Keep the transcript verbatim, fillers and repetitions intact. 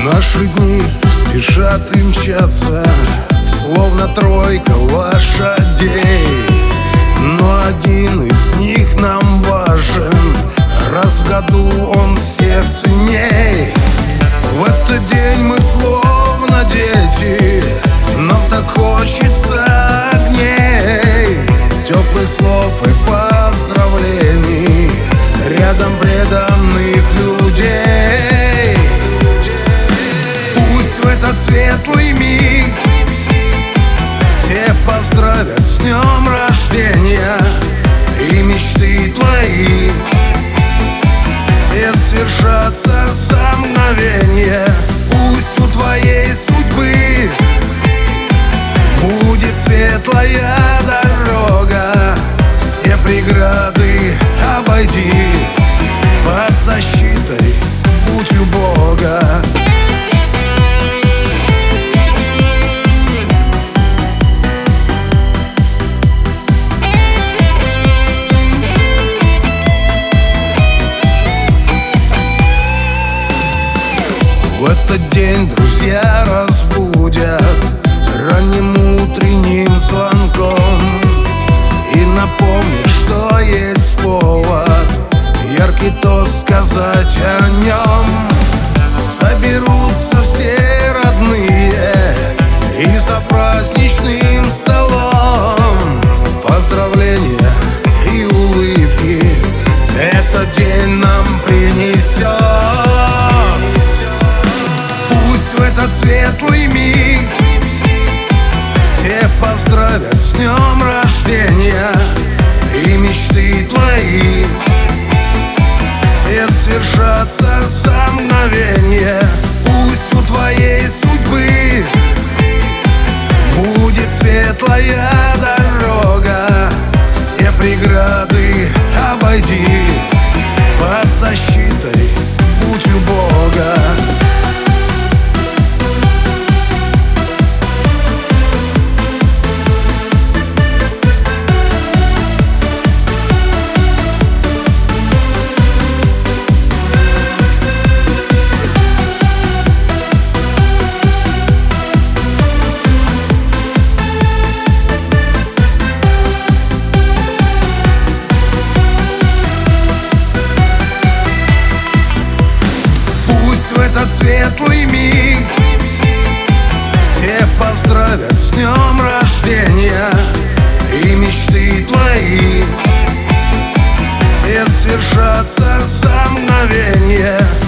Наши дни спешат и мчатся, словно тройка лошадей. Но один из них нам важен, раз в году он всех ценней. В этот день мы словно дети, нам так хочется огней, теплых слов и поздравлений, рядом преданных людей. Пусть в этот светлый миг все поздравят с днем рождения, и мечты твои все свершатся за мгновенье. Пусть у твоей судьбы будет светлая дорога, все преграды обойди, под защитой будь у Бога. В этот день друзья разбудят ранним утренним звонком и напомнят, что есть повод яркий тост сказать о нем. Соберутся все родные и за праздничным столом поздравления и улыбки этот день нам принесет. В этот светлый миг все поздравят с днем рождения, и мечты твои все свершатся за мгновенье. Пусть у твоей судьбы будет светлая дорога, все преграды обойди, под защитой будь у Бога. В этот светлый миг все поздравят с днем рождения, и мечты твои все свершатся за мгновенье.